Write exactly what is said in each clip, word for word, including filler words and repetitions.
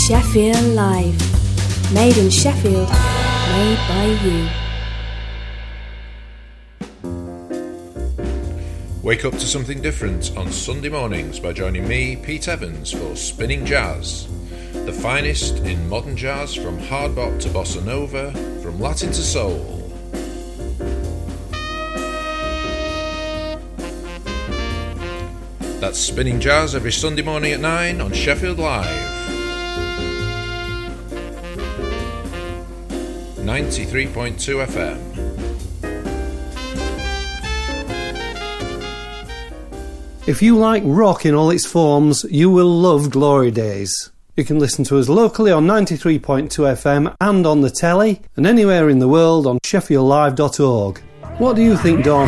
Sheffield Live. Made in Sheffield, made by you. Wake up to something different on Sunday mornings by joining me, Pete Evans, for Spinning Jazz. The finest in modern jazz, from hard bop to bossa nova, from Latin to soul. That's Spinning Jazz every Sunday morning at nine on Sheffield Live. ninety-three point two F M. If you like rock in all its forms, you will love Glory Days. You can listen to us locally on ninety-three point two F M and on the telly, and anywhere in the world on sheffield live dot org. What do you think, Don?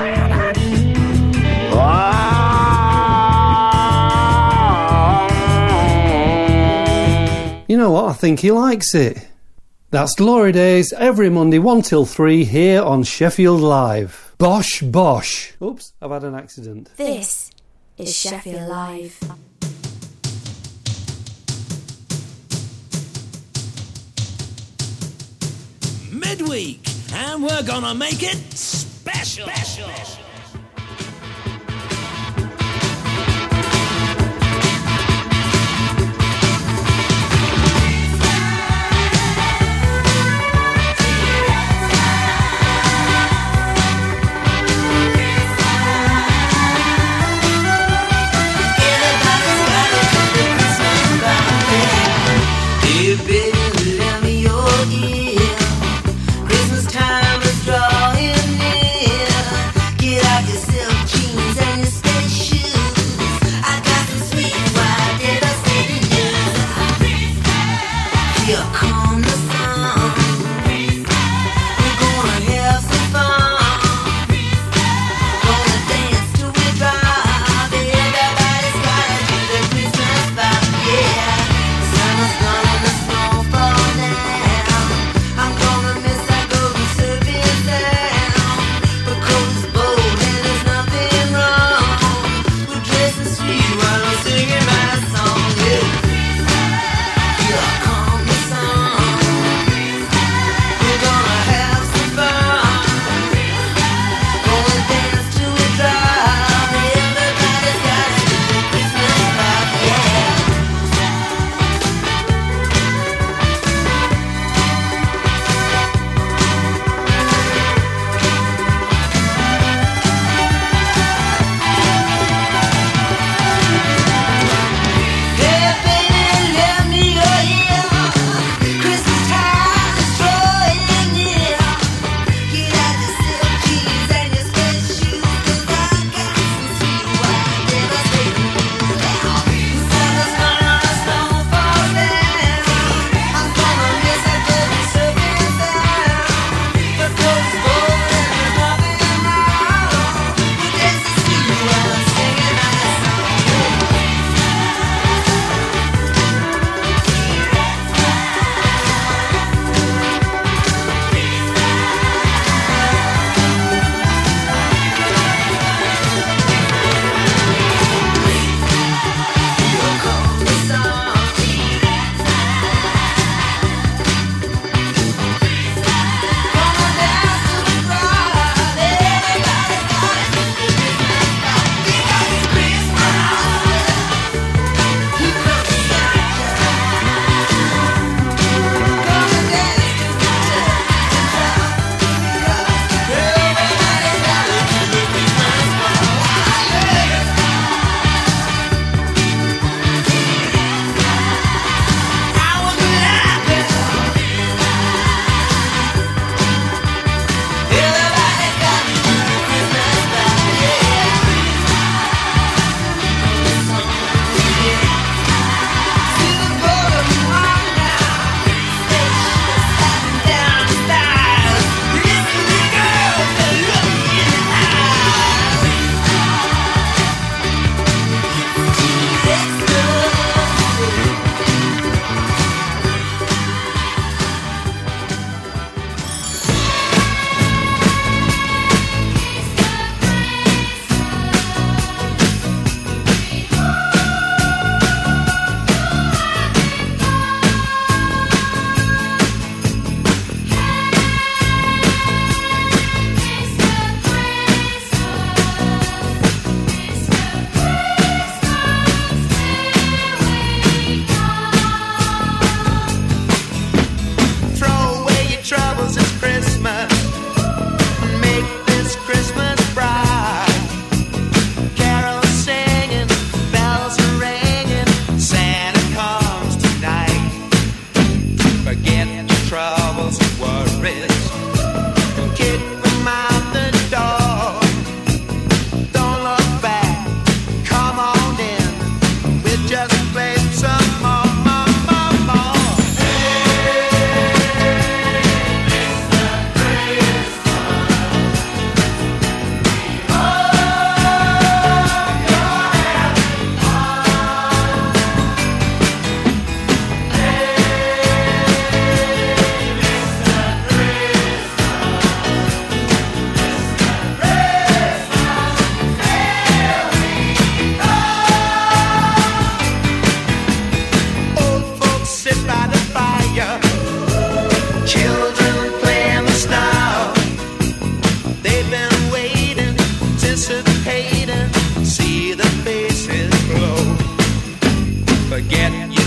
You know what? I think he likes it. That's Glory Days every Monday one till three here on Sheffield Live. Bosh, bosh. Oops, I've had an accident. This is Sheffield Live. Midweek, and we're gonna make it special. special. Singing my song, yeah. Here comes the sun.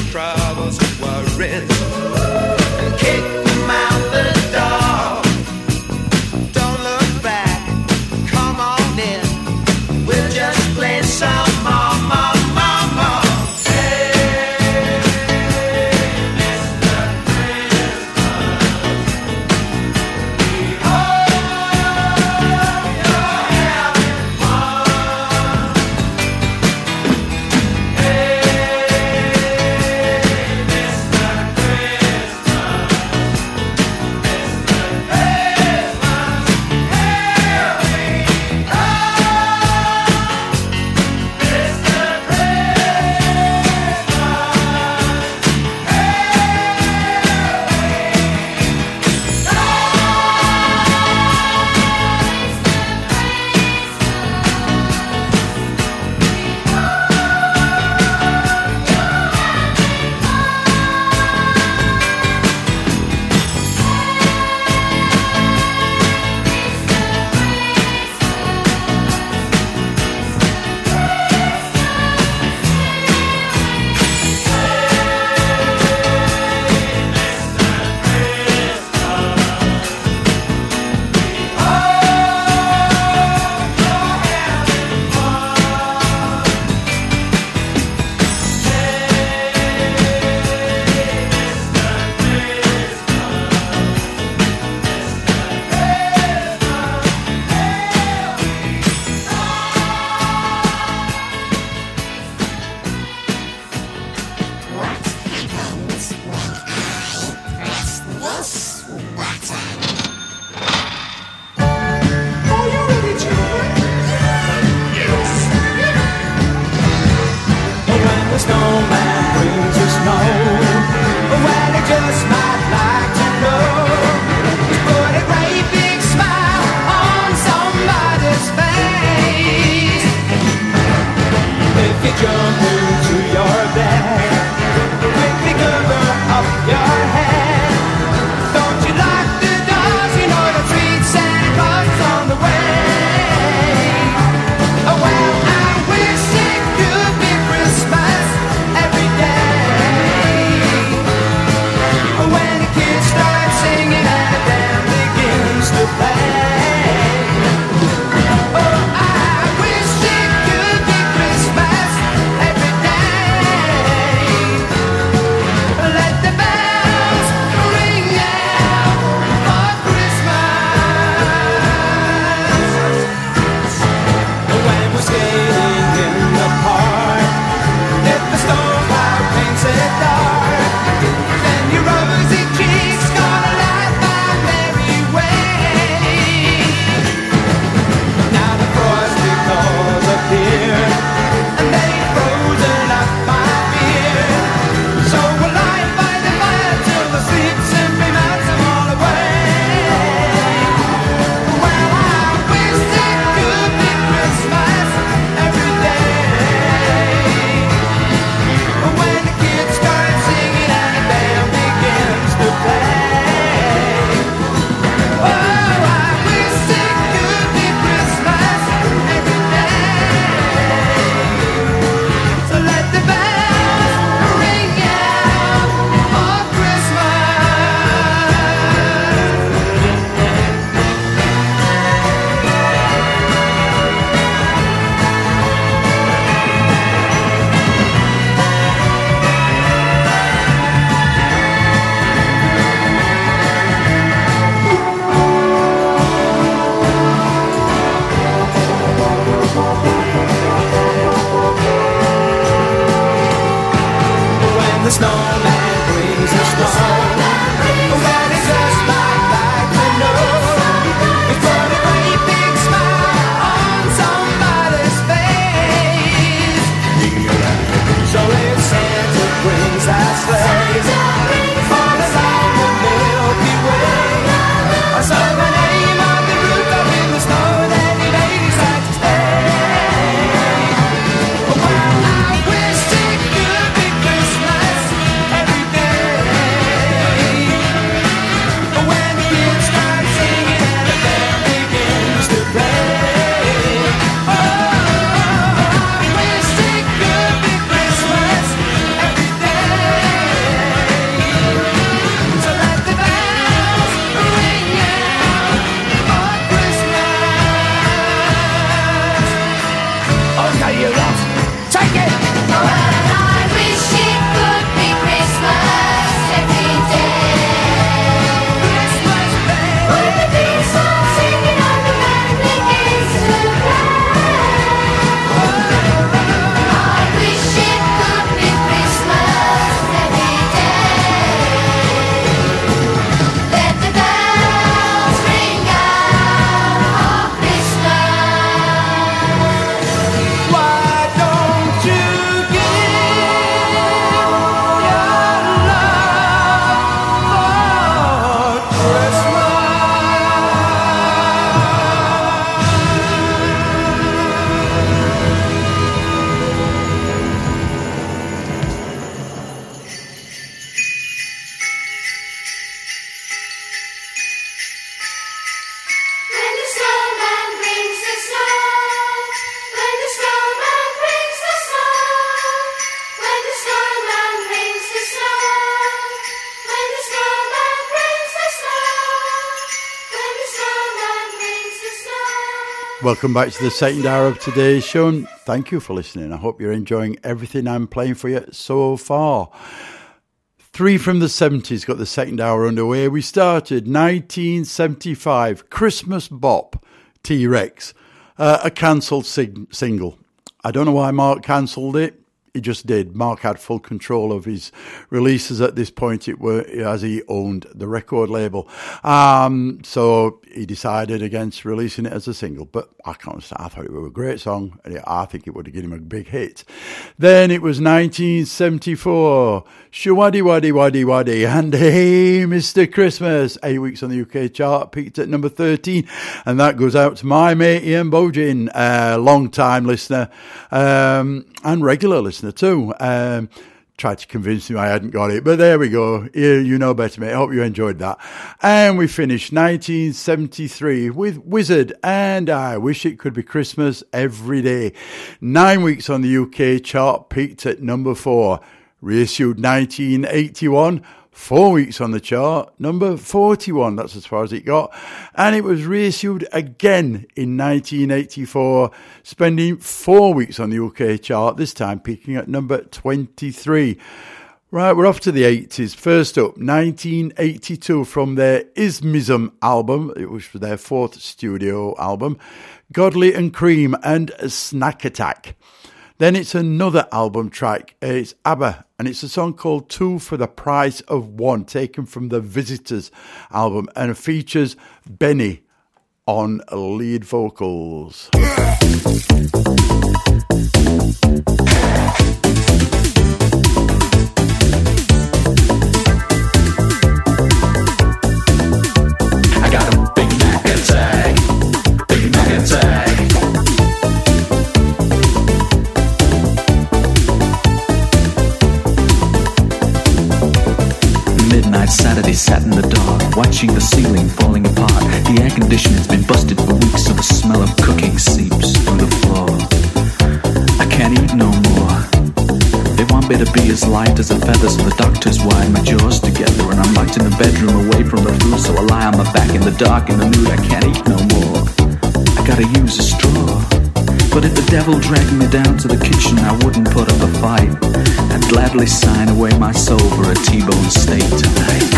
troubles and worries and kick them out the door. Don't look back, come on in. We'll just play some more, more, more, more. Every day Welcome back to the second hour of today's show, and thank you for listening. I hope you're enjoying everything I'm playing for you so far. Three from the seventies got the second hour underway. We started nineteen seventy-five, Christmas Bop, T-Rex, uh, a cancelled sing- single. I don't know why Mark cancelled it. He just did. Mark had full control of his releases at this point, it were as he owned the record label. Um, so he decided against releasing it as a single. But I can't understand. I thought it was a great song. And I think it would have given him a big hit. Then it was nineteen seventy-four. Shawaddy Waddy Waddy Waddy. And Hey Mister Christmas. Eight weeks on the U K chart. Peaked at number thirteen. And that goes out to my mate Ian Bogin, a uh, long-time listener um, and regular listener too. Um, tried to convince him I hadn't got it, but there we go. You, you know better, mate. I hope you enjoyed that. And we finished nineteen seventy-three with Wizard and I Wish It Could Be Christmas Every Day. Nine weeks on the U K chart, peaked at number four. Reissued nineteen eighty-one. Four weeks on the chart, number forty-one, that's as far as it got. And it was reissued again in nineteen eighty-four, spending four weeks on the U K chart, this time peaking at number twenty-three. Right, we're off to the eighties. First up, nineteen eighty-two, from their Ismism album, it was their fourth studio album, Godley and Cream and Snack Attack. Then it's another album track. It's ABBA, and it's a song called Two for the Price of One, taken from the Visitors album, and it features Benny on lead vocals. I got a Big Mac attack, Big Mac attack. Midnight Saturday, sat in the dark, watching the ceiling falling apart. The air conditioning's been busted for weeks, so the smell of cooking seeps through the floor. I can't eat no more. They want me to be as light as a feather, so the doctors wired my jaws together. And I'm locked in the bedroom away from the food, so I lie on my back in the dark in the nude. I can't eat no more. I gotta use a straw. But if the devil dragged me down to the kitchen, I wouldn't put up a fight. I'd gladly sign away my soul for a T-bone steak tonight.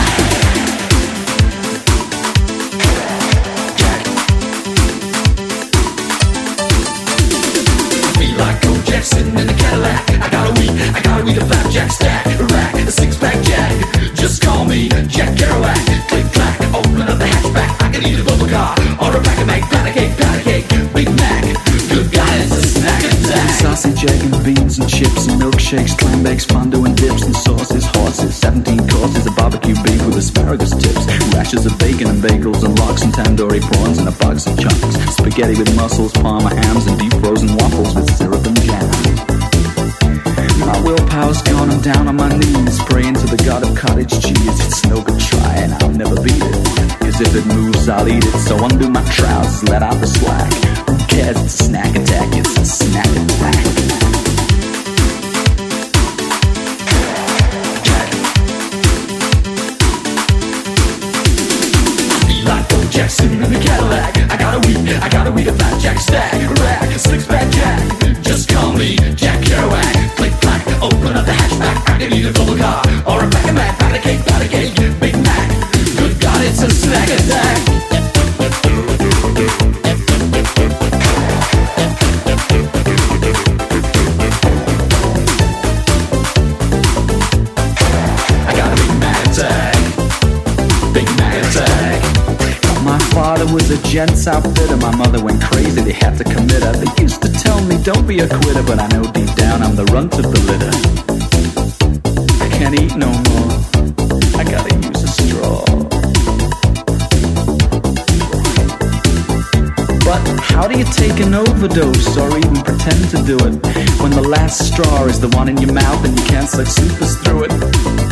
Feel like Go Jackson in a Cadillac. I got a weed, I got a weed, a flapjack stack, a rack, a six-pack Jack. Just call me Jack Kerouac. Click clack, open up the hatchback. I can eat a bubble car or a pack of Mac, patty cake, patty cake, Big Mac. Good guy, it's a snack attack. Sausage, egg and beans and chips and milkshakes, clam bakes, fondue and dips and sauces, horses, seventeen courses of barbecue beef with asparagus tips, rashes of bacon and bagels and lox and tandoori prawns and a box of chunks, spaghetti with mussels, parma hams and deep frozen waffles with syrup and jam. My willpower's gone, I'm down on my knees, praying to the god of cottage cheese. It's no good trying, I'll never beat it, cause if it moves, I'll eat it. So undo my trousers, let out the slack. Who cares, it's a snack attack, it's a snack attack. Jackson in the Cadillac. I got a weed, I got a weed, a fat Jack stack, a rack, a six-pack Jack. Just call me Jack Kerouac. Click clack, open up the hatchback. I can eat a double car or a pack of Mac, patty cake, patty cake, Big Mac. Good God, it's a snack attack. I got a Big Mac attack, Big Mac attack. My father was a gents outfitter. My mother went crazy, they had to commit her. They used to tell me don't be a quitter, but I know deep down I'm the runt of the litter. I can't eat no more, I gotta use a straw. But how do you take an overdose or even pretend to do it when the last straw is the one in your mouth and you can't suck supers through it?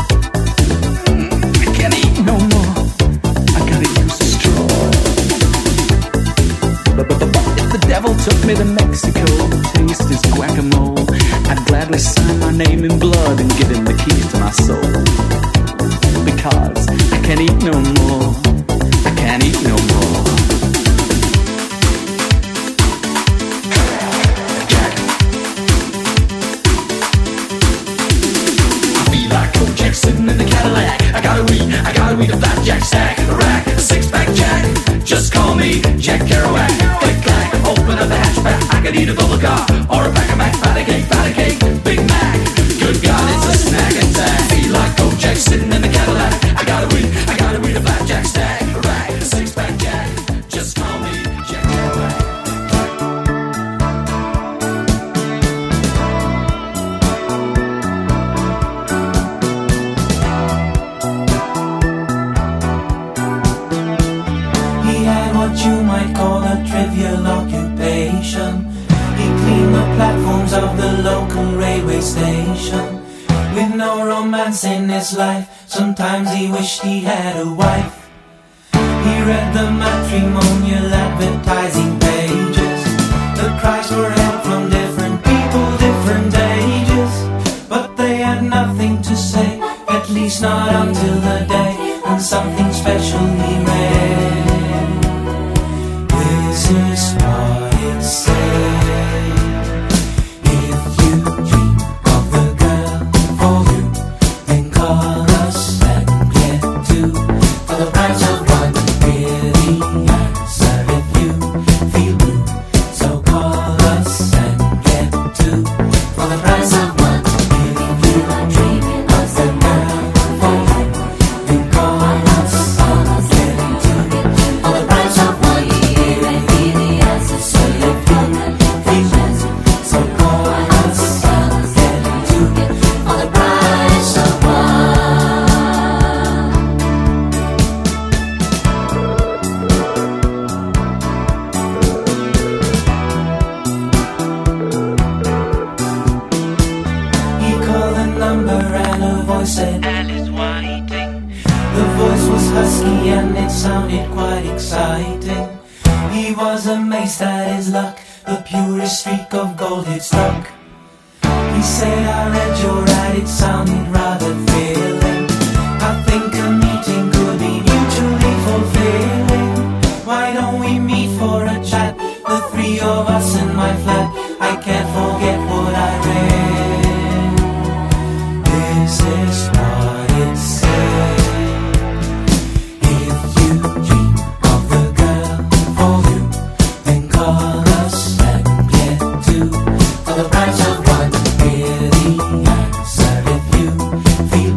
I can't eat no more, I gotta use a straw. But, but, but, but if the devil took me to Mexico to taste his guacamole, I'd gladly sign my name in blood and give him the keys to my soul. Because I can't eat no more, I can't eat no more. Cadillac. I got a weed, I got a weed, a blackjack stack, a rack, a six-pack jack. Just call me Jack Kerouac. Click clack, open up the hatchback. I could eat a bubble car or a pack of Mac. Patty cake, patty cake, Big Mac. Good God, it's a snack attack. Feel like Kojak sitting in the Cadillac. I got a weed, I got a weed, a blackjack stack, a rack, a six-pack jack. Just call me Jack Kerouac. You might call a trivial occupation. He cleaned the platforms of the local railway station. With no romance in his life, sometimes he wished he had a wife. He read the matrimonial advertising pages. The cries for help from different people, different ages. But they had nothing to say, at least not until the day when something special he read. This is what it said. If you dream of the girl for you, then call us and get two for the price of one. We're the answer if you feel blue. So call us and get two for the price of one. If you dream of the girl for you, then call us and get two for the price of one. Said Alice Whiting. The voice was husky and it sounded quite exciting. He was amazed at his luck, the purest streak of gold he'd struck. He said, I read your ad, it sounded rather thrilling. I think a meeting could be mutually fulfilling. Why don't we meet for a chat, the three of us in my flat? I can't forget what I read. This is what it said. If you dream of the girl for you, then call us and get two for the price of one. We're the answer if you feel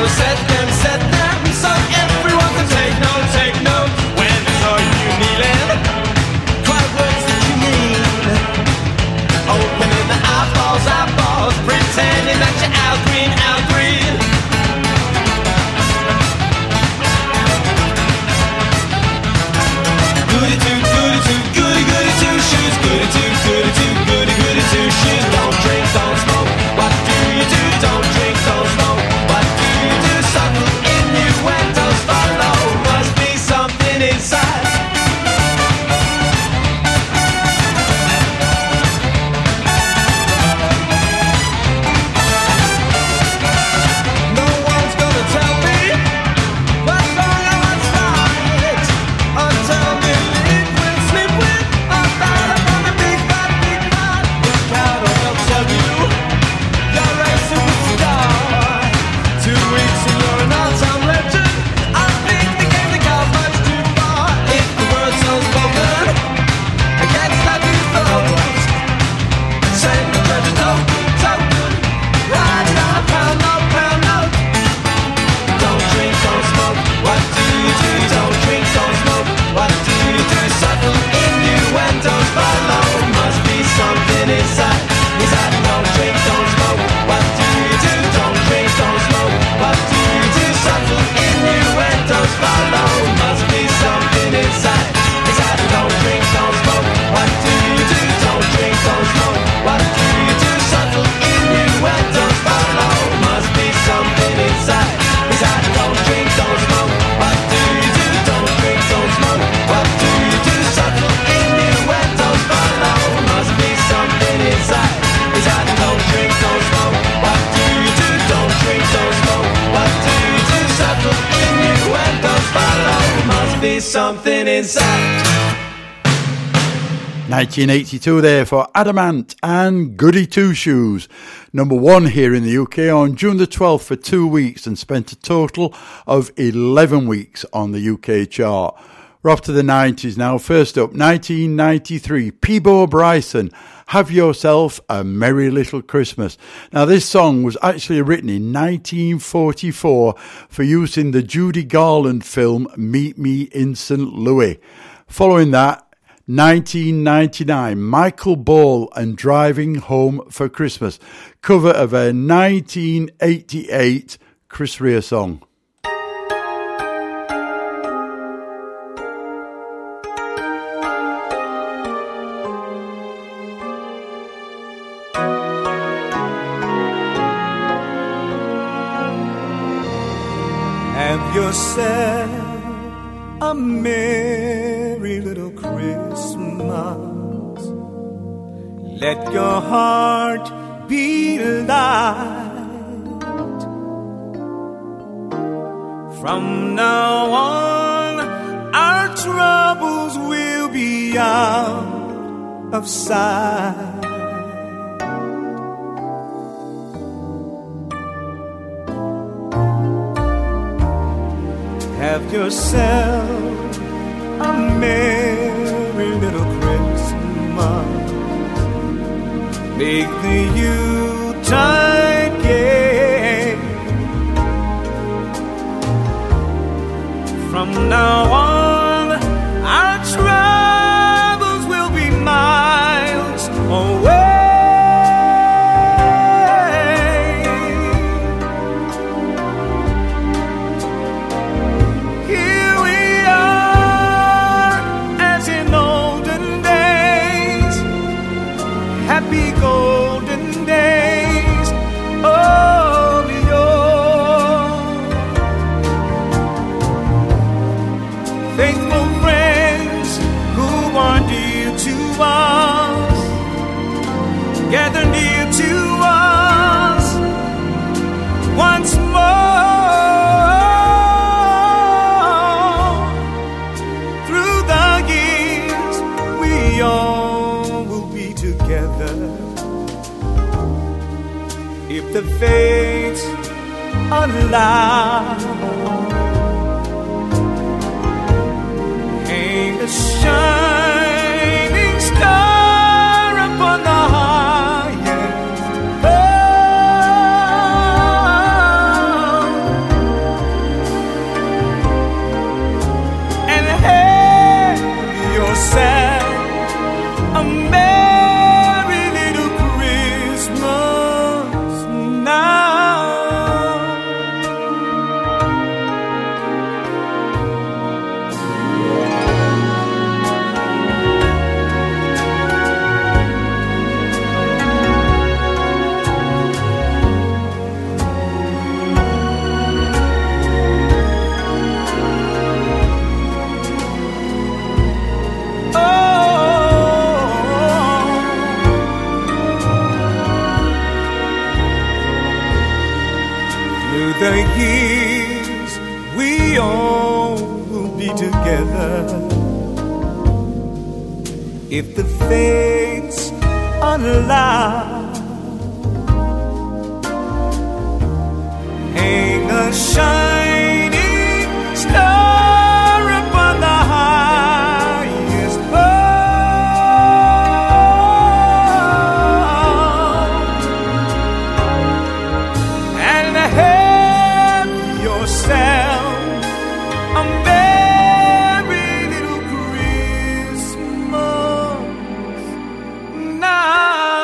gonna set them, set them, so everyone can take note, take note. When I saw you kneeling, quiet words that you mean, opening the eyeballs, eyeballs, pretending that you're out green, out green. Goody two, goody two, goody goody two shoes, goody two, goody two, goody goody two shoes. Don't drink, don't smoke. What do you do? Don't drink, don't smoke. What do you do? Subtle innuendos follow. Must be something inside. No one's gonna tell me what's wrong and what's right. Until me live with, sleep with, I'm tired up on the big bad, big bad. Look out or they'll tell you you're a superstar. Two weeks and you're an all-time legend. I think the game they got much too far. If the word's unspoken against that new throat, send the judge a token, token. Write it on a pound note, pound note. Don't drink, don't smoke. What do you do? Don't drink, don't smoke. What do you do? Subtle innuendos follow. Must be something inside. Inside. Don't drink, don't smoke. What do you do? Don't drink, don't smoke. What do you do? Subtle innuendos follow. Must be something inside. Inside. Don't drink, don't smoke. What do you do? Don't drink, don't smoke. What do you do? Subtle innuendos follow. Must be something inside. Inside. Don't drink, don't smoke. What do you do? Don't drink, don't smoke. What do you do? Subtle innuendos follow. Must be something inside. Inside. Don't drink, don't smoke. What do you do? Don't drink, don't smoke. What do you do? Subtle innuendos follow. Must be something inside. nineteen eighty-two there for Adamant and Goody Two Shoes. Number one here in the U K on June the twelfth for two weeks and spent a total of eleven weeks on the U K chart. We're off to the nineties now. First up, nineteen ninety-three, Peabo Bryson, Have Yourself a Merry Little Christmas. Now this song was actually written in nineteen forty-four for use in the Judy Garland film Meet Me in Saint Louis. Following that, nineteen ninety-nine, Michael Ball and Driving Home for Christmas, cover of a nineteen eighty-eight Chris Rea song. Have yourself a merry little Christmas. Let your heart be light. From now on, our troubles will be out of sight. Have yourself a merry little Christmas. Make the Yuletide gay. From now on, our troubles will be miles away. Happy golden days of yore. Faithful friends who are dear to us, gather near to us once more. Through the years we all will be together, if the fates allow. Hang a shining star upon the highest bough. through the years we all will be together. If the fates allow, hang a shining star upon the highest bough, and have yourself a merry little Christmas now.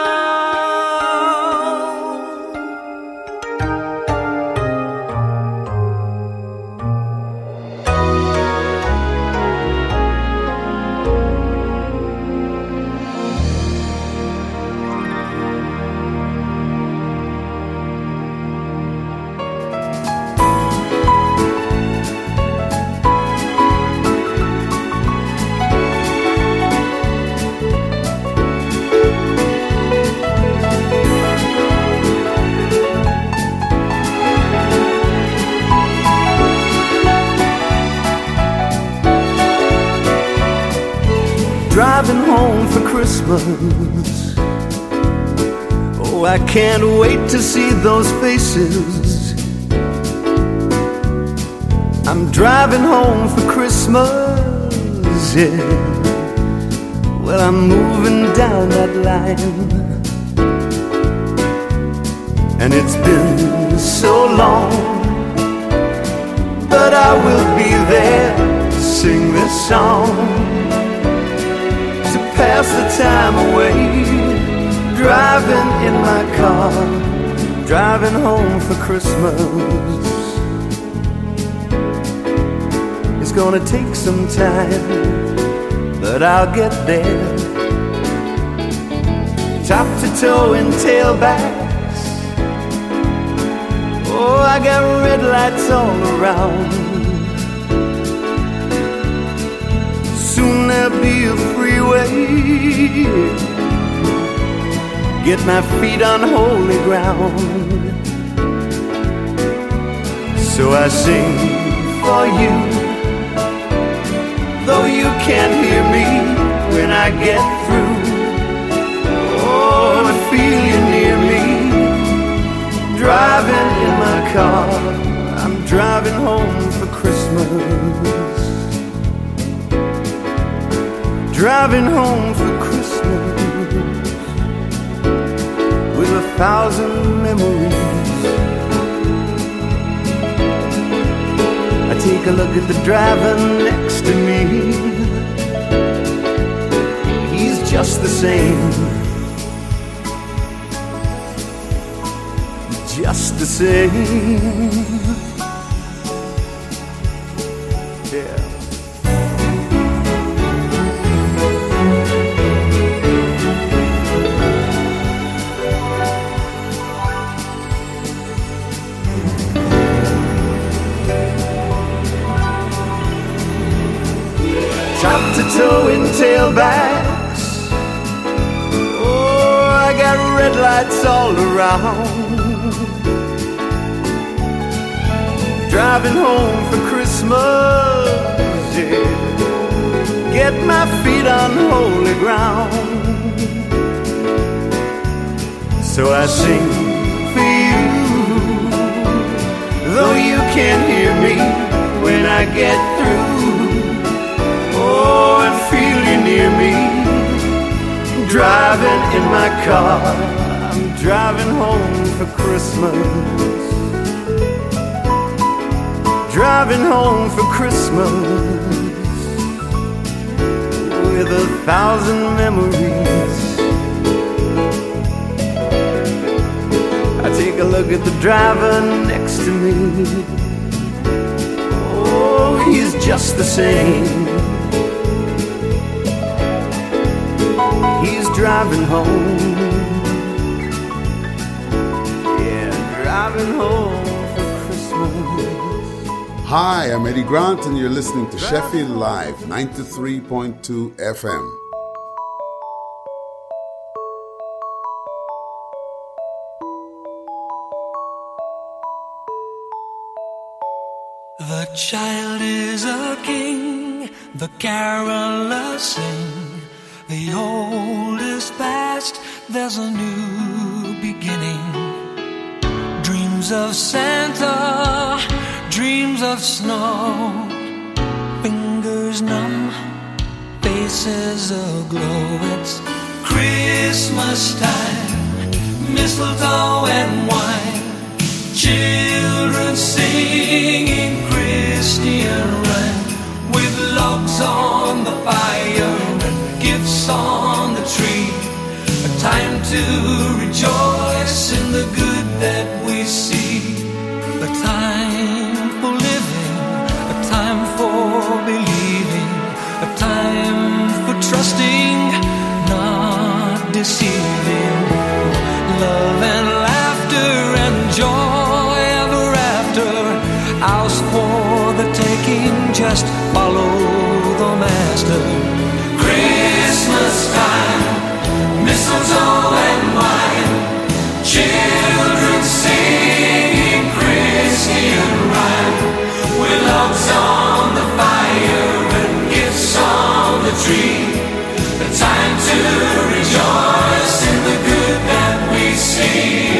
Driving home for Christmas, oh, I can't wait to see those faces. I'm driving home for Christmas, yeah. Well, I'm moving down that line, and it's been so long, but I will be there to sing this song, pass the time away, driving in my car, driving home for Christmas. It's gonna take some time, but I'll get there. Top to toe in tailbacks, oh, I got red lights all around. Soon there'll be a freeway, get my feet on holy ground. So I sing for you, though you can't hear me when I get through. Oh, I feel you near me, driving in my car. I'm driving home for Christmas, driving home for Christmas with a thousand memories. I take a look at the driver next to me. He's just the same, just the same. Yeah. Top to toe in tailbacks, oh, I got red lights all around. Driving home for Christmas, yeah. Get my feet on holy ground. So I sing for you, though you can't hear me when I get through. Oh, I feel you near me, driving in my car. I'm driving home for Christmas, driving home for Christmas with a thousand memories. I take a look at the driver next to me. Oh, he's just the same. He's driving home, yeah, driving home for Christmas. Hi, I'm Eddie Grant, and you're listening to Sheffield Live, ninety-three point two F M. The child is a king, the carolers sing. The old is past, there's a new beginning. Dreams of Santa, dreams of snow. Fingers numb, faces aglow. It's Christmas time, mistletoe and wine. Children singing Christian rhyme, with logs on the fire and gifts on the tree. A time to rejoice in the good that we see. A time for living, a time for believing, a time for trusting, not deceiving. Love and laughter and joy ever after. Ours for the taking, just follow the master. Christmas time, mistletoe and wine. Children singing Christian rhyme, with logs on the fire and gifts on the tree. A time to rejoice in the good that we see.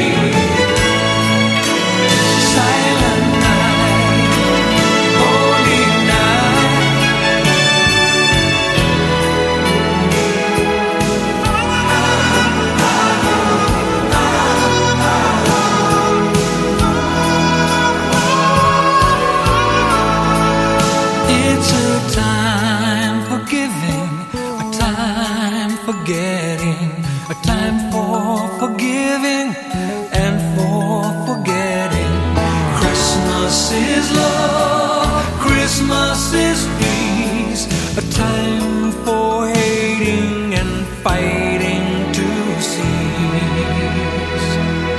Silent night, holy night. It's a time for giving, a time for getting, a time for forgiving and for forgetting. Christmas is love, Christmas is peace, a time for hating and fighting to cease.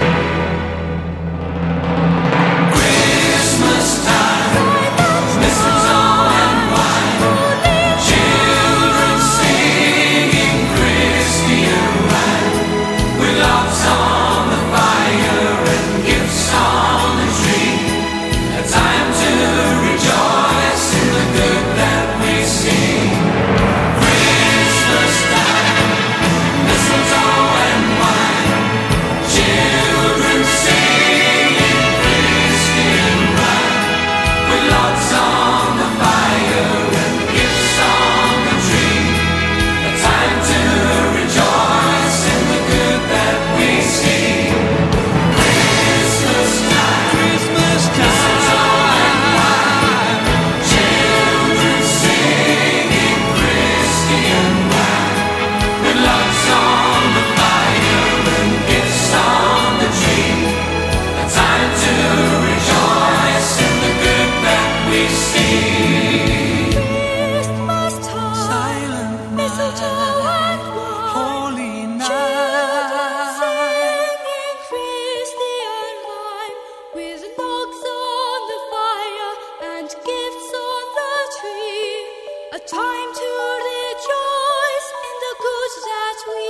Christmas time, mistletoe and wine. Children singing Christian rhyme, with logs on the fire and gifts on the tree. A time to rejoice in the good that we see. Christmas time, mistletoe and wine. Children singing Christian rhyme, with logs on the fire and gifts on the tree. A time to rejoice in the good that we see. Christmas time, Christmas time, mistletoe and wine. Children singing Christian rhyme, with logs on the fire and gifts on the tree. A time to rejoice in the good that we see. Christmas time, Silent mistletoe and wine. holy Children night. singing Christian rhyme, with logs on the fire and gifts on the tree. A time to rejoice in the good that we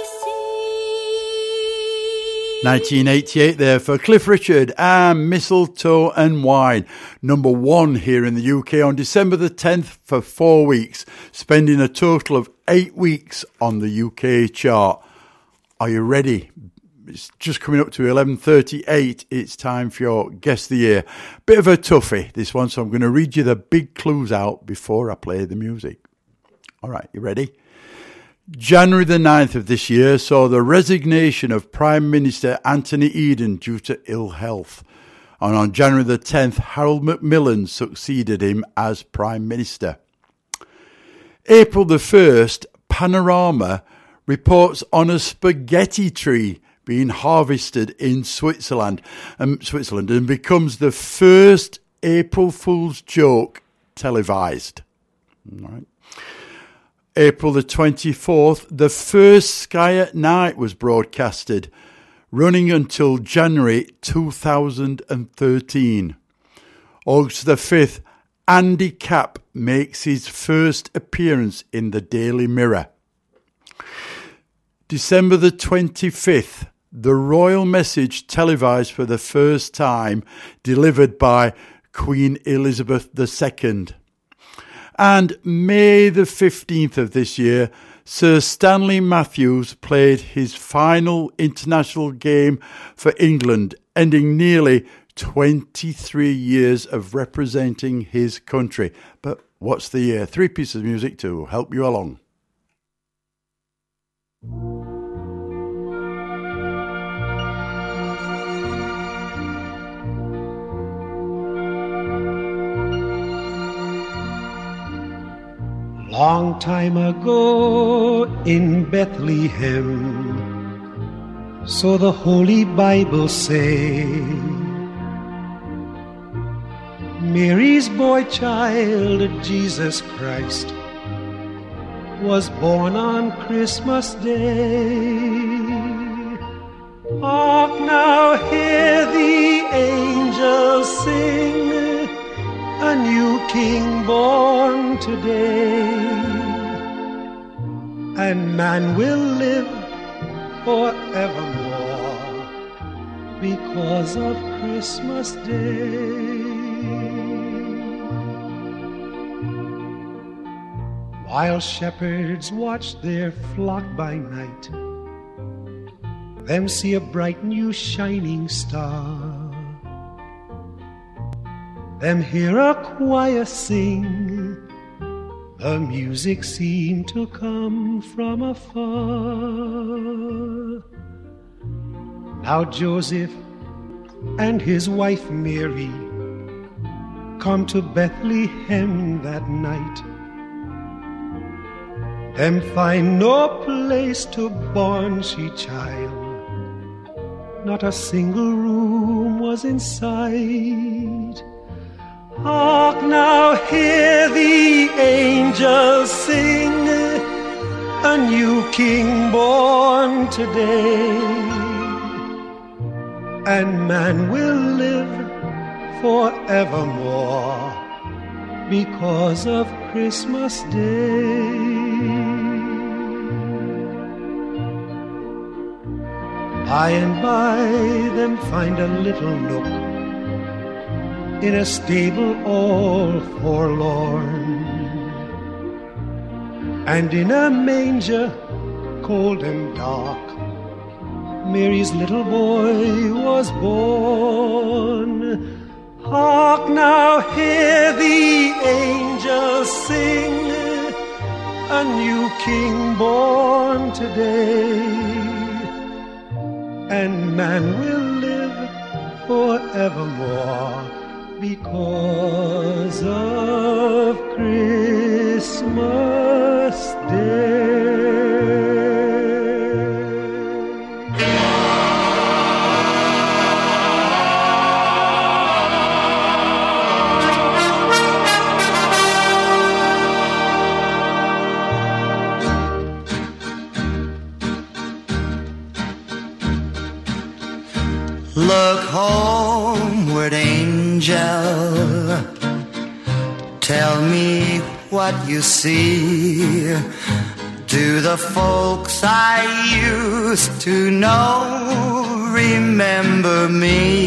see. nineteen eighty-eight there for Cliff Richard and Mistletoe and Wine. Number one here in the U K on December the tenth for four weeks, spending a total of eight weeks on the U K chart. Are you ready? It's just coming up to eleven thirty-eight. It's time for your Guess the Year. Bit of a toughie, this one, so I'm going to read you the big clues out before I play the music. All right, you ready? January the ninth of this year saw the resignation of Prime Minister Anthony Eden due to ill health. And on January the tenth, Harold Macmillan succeeded him as Prime Minister. April the first, Panorama reports on a spaghetti tree being harvested in Switzerland, um, Switzerland and becomes the first April Fool's joke televised. All right. April the twenty-fourth, the first Sky at Night was broadcasted, running until January two thousand thirteen. August the fifth, Andy Capp makes his first appearance in the Daily Mirror. December the twenty-fifth, the royal message televised for the first time, delivered by Queen Elizabeth the Second. And May the fifteenth of this year, Sir Stanley Matthews played his final international game for England, ending nearly twenty-three years of representing his country. But what's the year? Three pieces of music to help you along. Long time ago in Bethlehem, so the Holy Bible say, Mary's boy child, Jesus Christ, was born on Christmas Day. Hark now, hear the angels sing, a new king born today, and man will live forevermore because of Christmas Day. While shepherds watch their flock by night, them see a bright new shining star. Them hear a choir sing, the music seemed to come from afar. Now Joseph and his wife Mary come to Bethlehem that night. Them find no place to born she child, not a single room was in sight. Hark now, hear the angels sing, a new king born today, and man will live forevermore because of Christmas Day. By and by them find a little nook in a stable all forlorn, and in a manger cold and dark Mary's little boy was born. Hark now, hear the angels sing, a new king born today, and man will live forevermore because of Christmas Day. Look homeward, angel, tell me what you see. Do the folks I used to know remember me?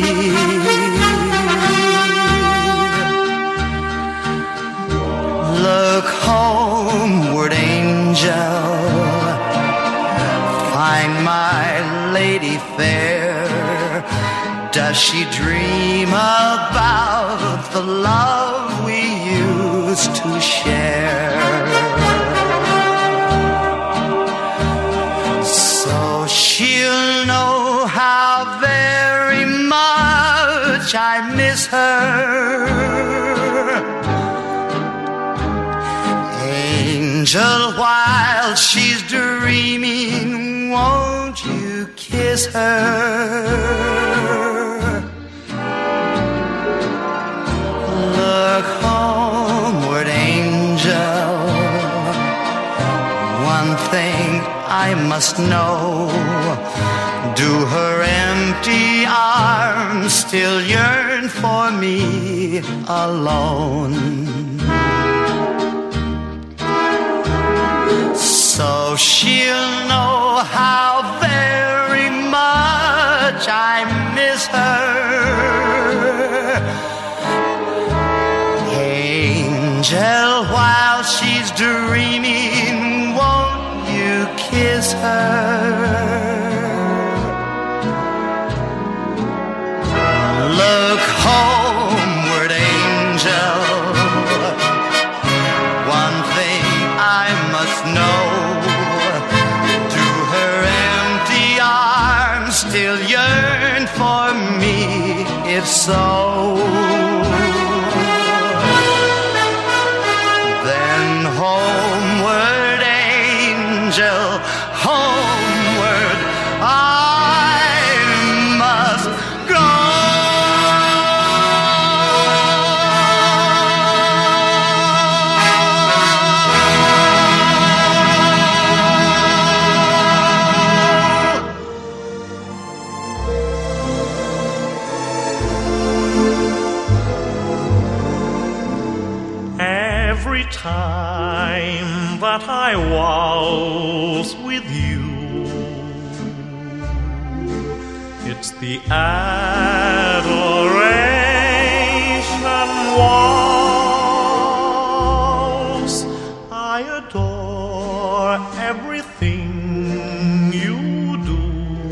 Look homeward, angel, find my lady fair. Does she dream about the love we used to share? So she'll know how very much I miss her. Angel, while she's dreaming, won't you kiss her? Look homeward, angel, one thing I must know. Do her empty arms still yearn for me alone? So she'll know how very much I miss her. dreaming, won't you kiss her? Look homeward, angel. One thing I must know. Do her empty arms still yearn for me? If so, then homeward, angel, homeward I must go. Every time that I waltz with you, it's the adoration waltz. I adore everything you do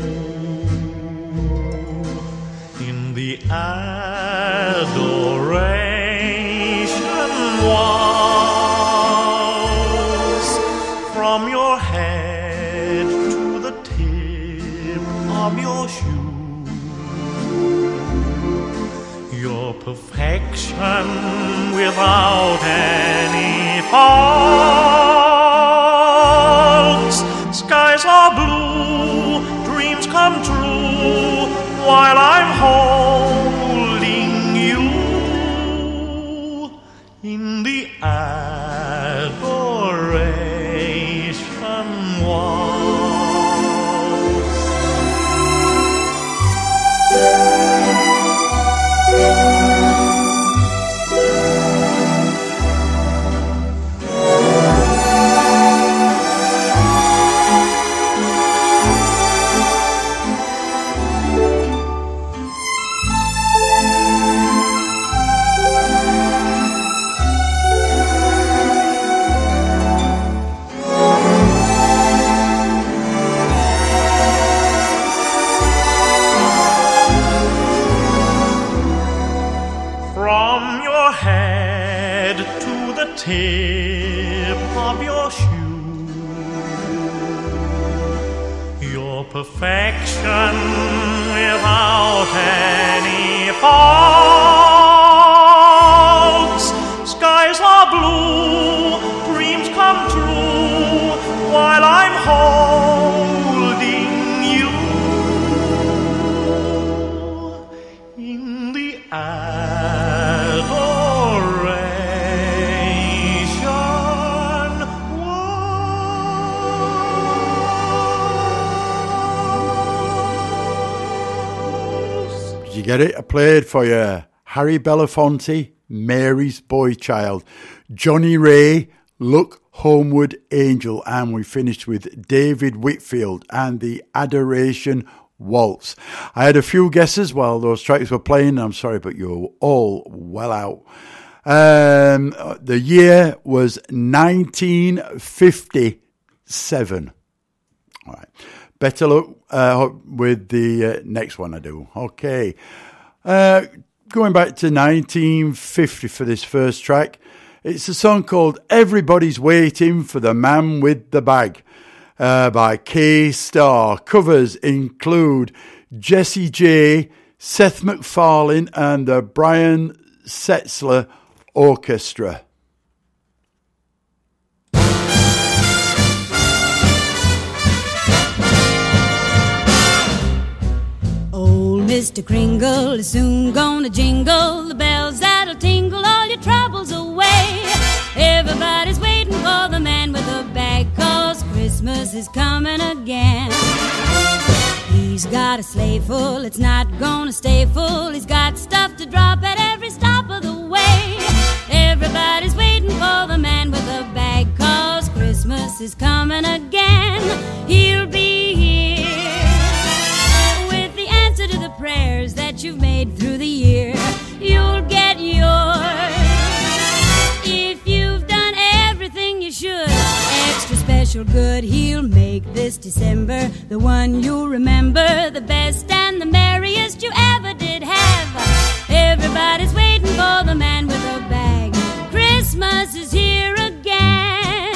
in the adoration waltz. From your head to the tip of your shoe, your perfection without any faults. Skies are blue, dreams come true, while I'm holding you in the adoration waltz. Tip of your shoe, your perfection without any faults. Skies are blue, dreams come true, while I'm holding you in the You get it? I played for you. Harry Belafonte, Mary's Boy Child. Johnny Ray, Look Homeward Angel. And we finished with David Whitfield and the Adoration Waltz. I had a few guesses while those tracks were playing. I'm sorry, but you're all well out. Um, the year was nineteen fifty-seven. All right. Better luck uh, with the uh, next one I do. Okay. Uh, going back to nineteen fifty for this first track. It's a song called Everybody's Waiting for the Man with the Bag uh, by K-Star. Covers include Jessie J, Seth MacFarlane and the Brian Setzer Orchestra. Old Mister Kringle is soon gonna jingle the bells that'll tingle all your troubles away. Everybody's waiting for the man with the bag, 'cause Christmas is coming again. He's got a sleigh full, it's not gonna stay full. He's got stuff to drop at every stop of the way. Everybody's waiting for the man with the bag, 'cause Christmas is coming again. He'll be here with the answer to the prayers that you've made through the year. You'll get yours if you've done everything you special good he'll make this December, the one you'll remember, the best and the merriest you ever did have. Everybody's waiting for the man with a bag. Christmas is here again.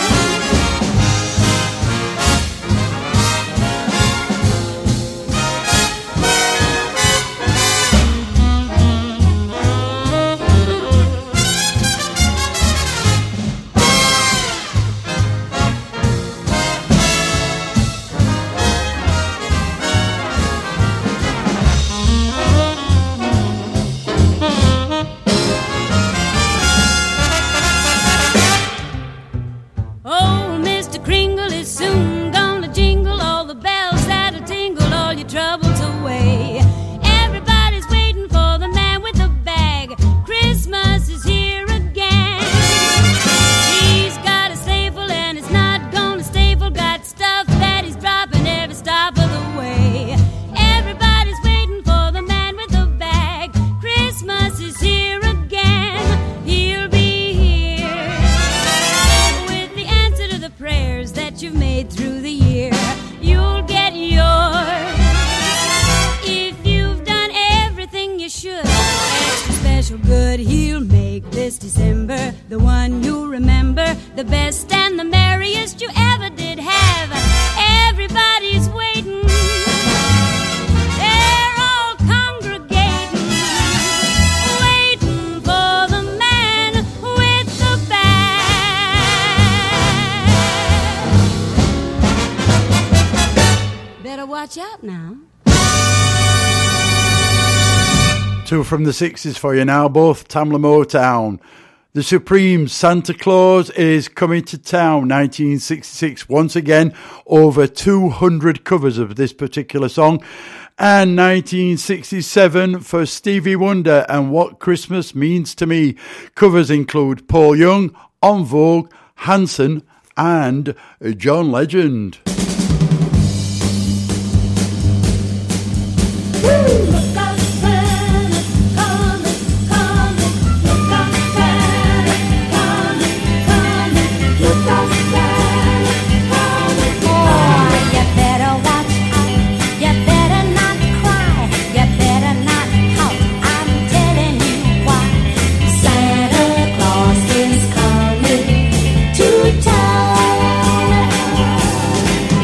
Oh, Mister Kringle is soon gonna jingle all the bells that'll tingle all your troubles away. Everybody's waiting for the man with the bag. Christmas is here again. He's got a sleigh full and it's not gonna stay full. Got stuff that he's dropping every stop of the way. Everybody's waiting for the man with the bag. Christmas is here again. He'll be here with the answer to the prayers that you've made through the year. You'll get yours if you've done everything you should. Extra special good he'll make this December, the one you'll remember, the best and the merriest you ever did have. Everybody's waiting. They're all congregating, waiting for the man with the bag. Better watch out now. Two from the sixties for you now, both Tamla Motown. The Supremes, Santa Claus is Coming to Town, nineteen sixty-six. Once again, over two hundred covers of this particular song. And nineteen sixty-seven for Stevie Wonder and What Christmas Means to Me. Covers include Paul Young, En Vogue, Hanson, and John Legend. Santa Claus is coming to town.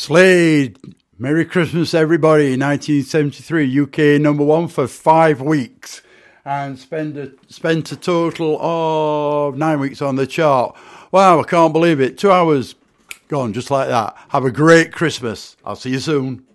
Slade, Merry Christmas everybody, nineteen seventy-three, U K number one for five weeks. And spend a, spent a total of nine weeks on the chart. Wow, I can't believe it. Two hours gone just like that. Have a great Christmas. I'll see you soon.